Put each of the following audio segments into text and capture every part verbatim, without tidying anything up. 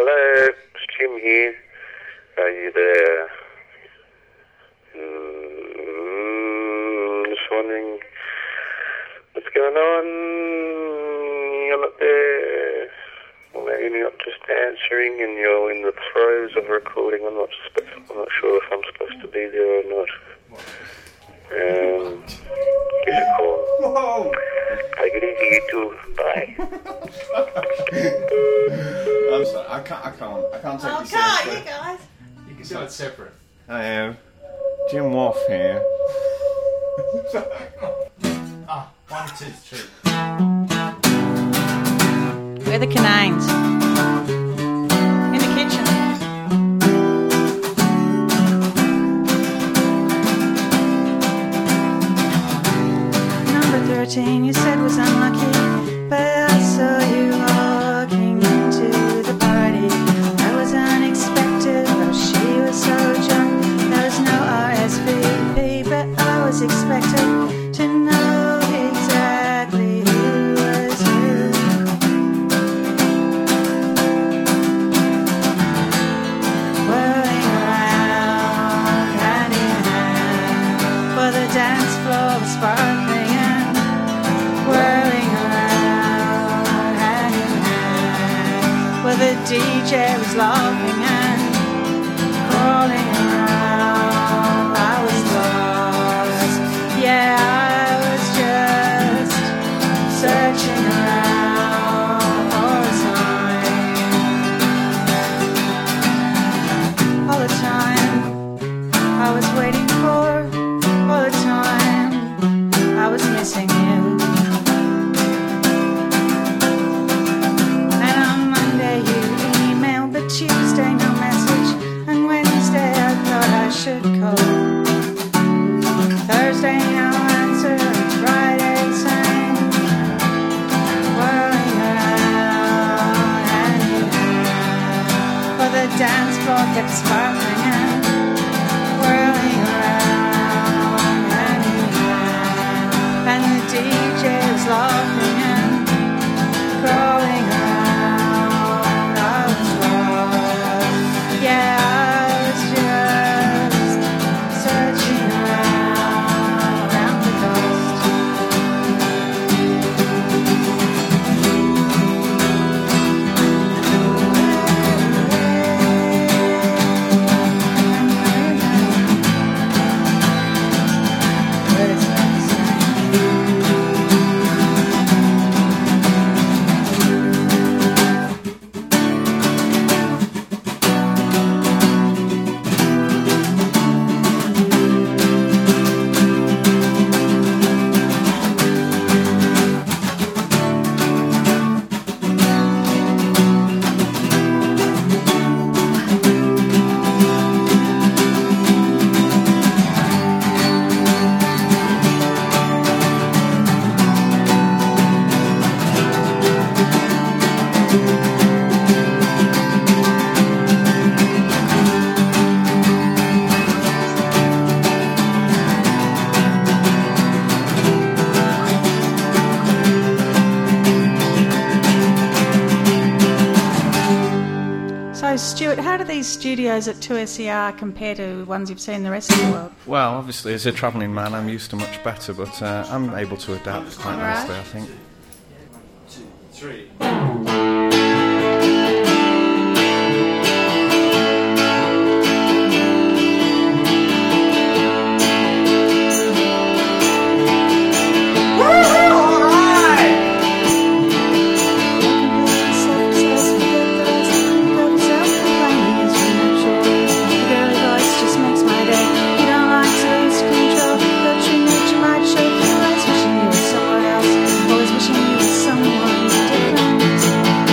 Hello, it's Jim here. Are you there? Mm, just wondering what's going on. You're not there. Well, maybe you're not just answering and you're in the throes of recording. I'm not, sp- I'm not sure if I'm supposed to be there or not. Um, give a call. Whoa! Take it easy, you two. Bye. I'm sorry, I can't, I can't, I can't take Oh, this can't seriously. you guys? You can do it separate. I am. Jim Wolf here. Ah, one, two, three. We're the Canines. In the kitchen. Number thirteen you said was unlucky, but I saw you walking into the party. That was unexpected, though she was so drunk. There was no R S V P, but I was expected to know exactly who was who. Whirling around, hand in hand, for the dance floor was sparkling and whirling around, hand in hand, where the D J was laughing and crawling around. I was lost, yeah, I was just searching around for a sign. All the time I was waiting for, all the time I was missing you. And on Monday you emailed, but Tuesday no message, and Wednesday I thought I should call. Thursday no answer, Friday same, whirling around, hand in hand, for the dance floor kept sparkling and whirling around, hand in hand, and the D J was laughing and crawling around. I was lost, yeah, I was just searching around, around the ghost. But it's not the same. So, Stuart, how do these studios at two S E R compare to ones you've seen in the rest of the world? Well, obviously, as a travelling man, I'm used to much better, but uh, I'm able to adapt quite Right. nicely, I think. Two, three. Always wishing you were someone different.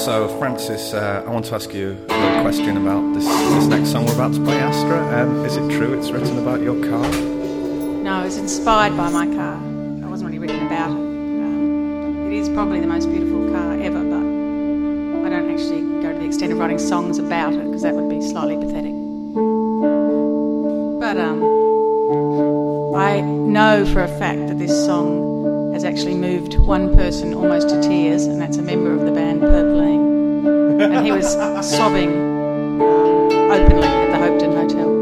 So, Francis, uh, I want to ask you a question about this, this next song we're about to play, Astra. Um, is it true it's written about your car? No, it's inspired by my car. It wasn't really written about it. Um, it is probably the most beautiful car ever, but I don't actually go to the extent of writing songs about it because that would be slightly pathetic. But um, I know for a fact that this song has actually moved one person almost to tears, and that's a member of the band Purpling. And he was sobbing um, openly at the Hopeton Hotel.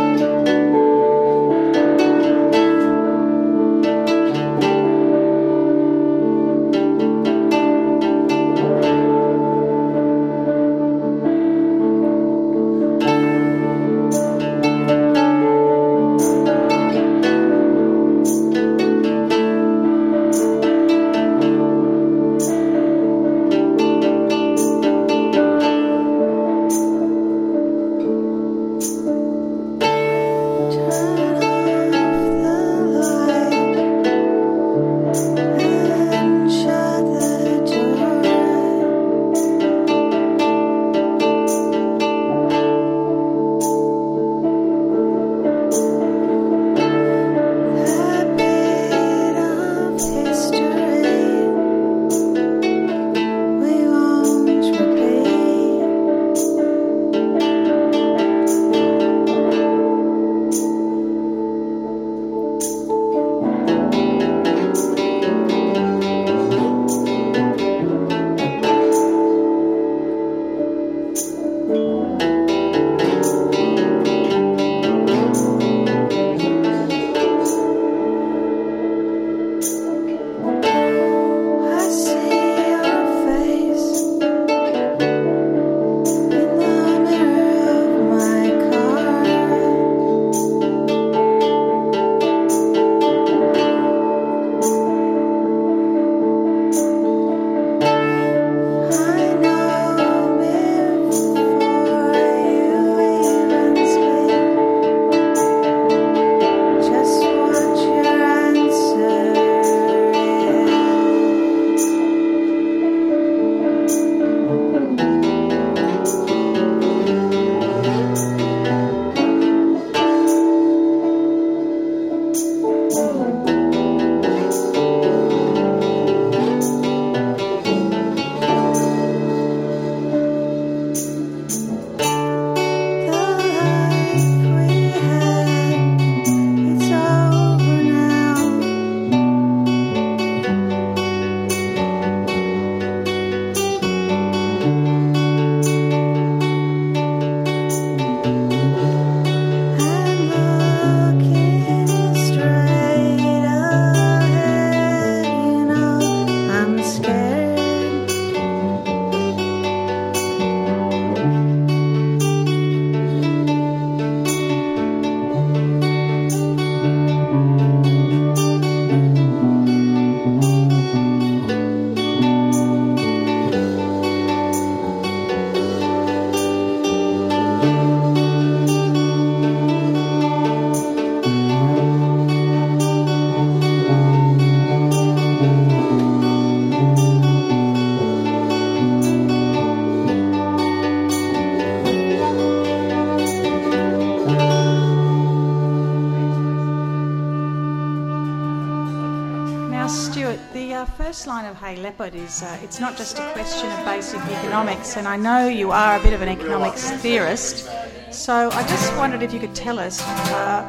First line of Hey Leopard is uh, it's not just a question of basic economics, and I know you are a bit of an economics theorist, so I just wondered if you could tell us uh,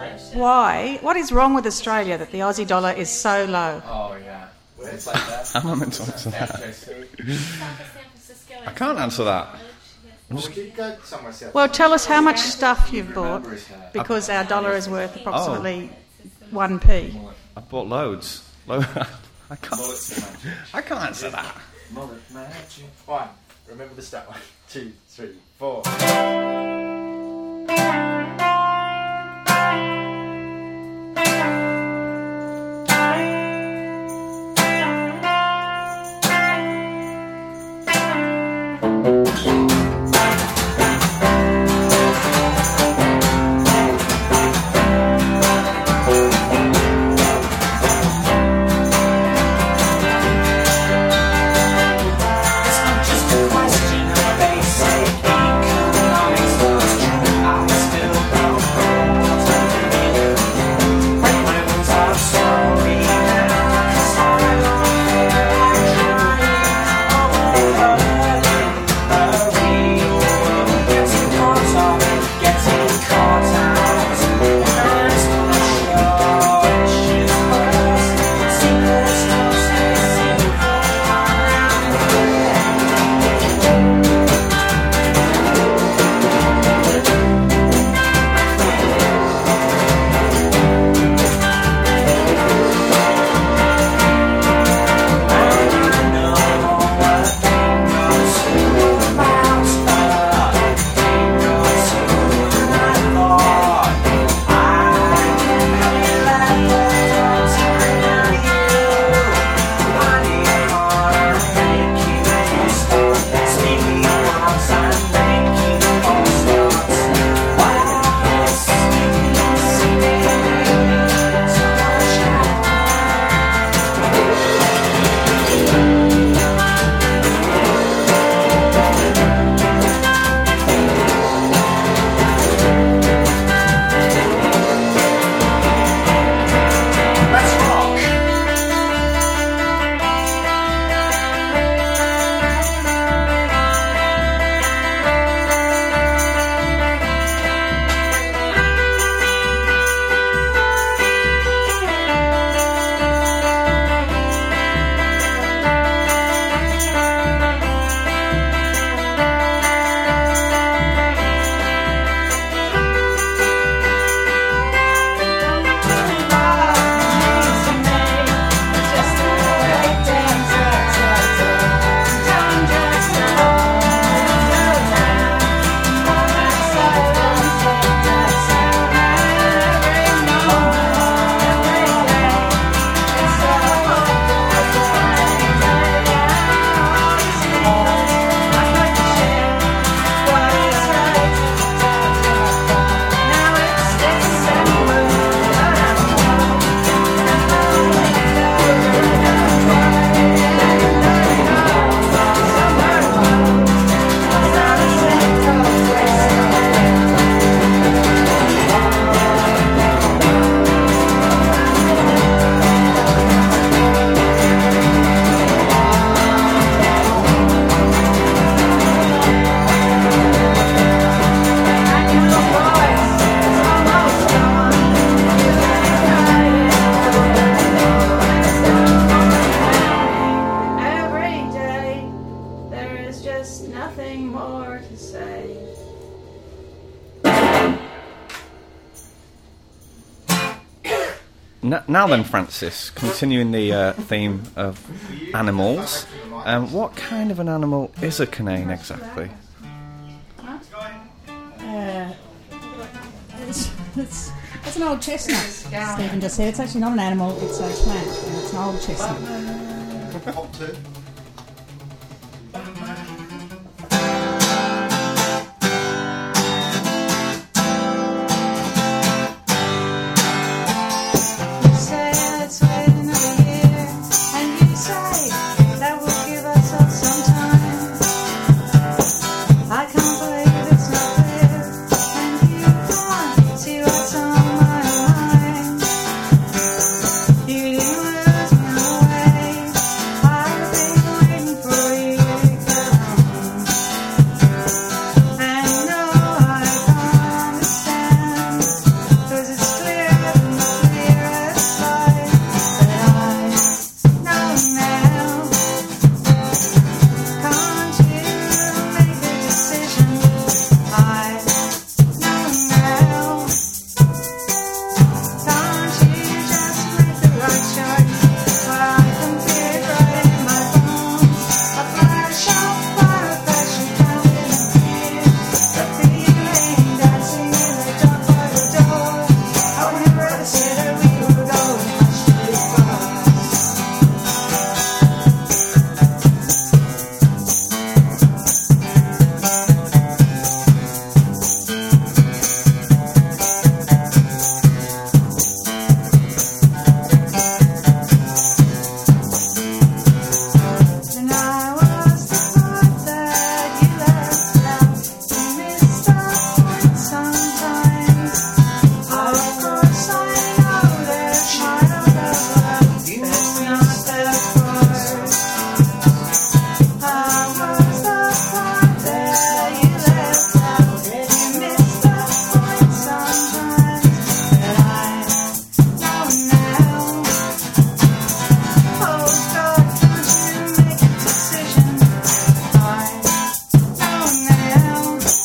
why, what is wrong with Australia that the Aussie dollar is so low? Oh, yeah. It's like that. I'm not meant to answer that. I can't answer that. Well, tell us how much stuff you've bought, because our dollar is worth approximately one p. I bought loads. Lo- I can't. I can't answer that. One. Remember the start. One, two, three, four. Just to say. N- now then, Francis, continuing the uh, theme of animals, um, what kind of an animal is a canane exactly? Uh, it's, it's, it's an old chestnut, Stephen just said. It's actually not an animal, it's a plant, and it's an old chestnut. You say let's wait another year, and you say that will give us all some time. I can't believe it's not clear, and you can't see what's on my mind. You didn't lose me on the way. I've been waiting for you to come, and no, I can't understand, 'cause it's clear than the clearest light. But I know now. Can't you make a decision? I know now. Can't you just make the right choice? Where I can feel it right in my bones. A flash of fire, affection found in the fear. The feeling dancing in the dark by the door. I would never ever say that we were going much too far. And I was the part that you left out. You missed our point sometimes. Of course I know there's miles of love, but it's not that far. I was the part that you left out. You missed our point sometimes, but I know now. Oh God, can't you make a decision? I know now.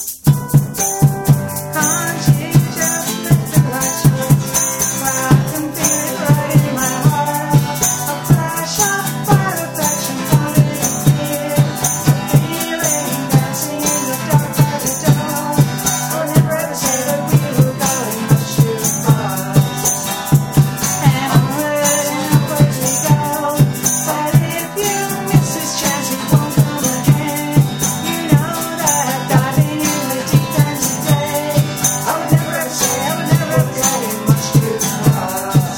Can't you just make the right choice? Where I can feel it right in my heart. A flash of fire, affection founded in fear. A feeling dancing in the dark by the door. I would never ever say that we were going much too far. And I'm waiting up where we go. But if you miss this chance, it won't come again. You know that diving in the deep end today. I would never ever say, I would never ever go much too far.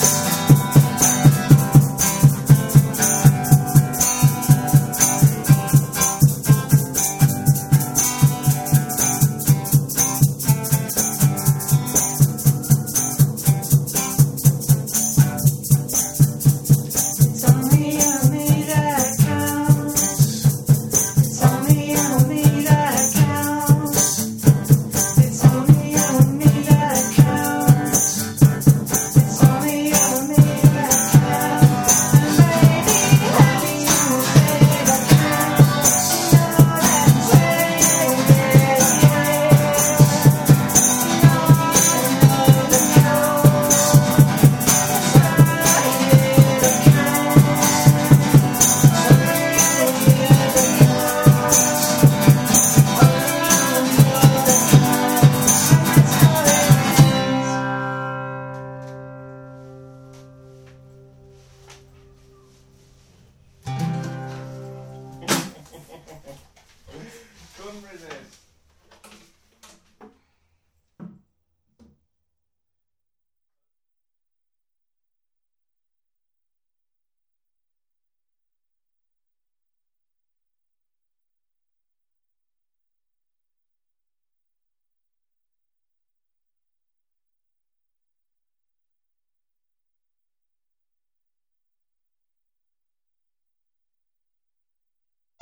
It's only you and me that counts. It's only you and me that counts. It's only you and me that counts. It's only you and me that counts. And baby, having you will say that counts. You know that say yeah, yeah. You know that knows. It's right here that Couldn't resist.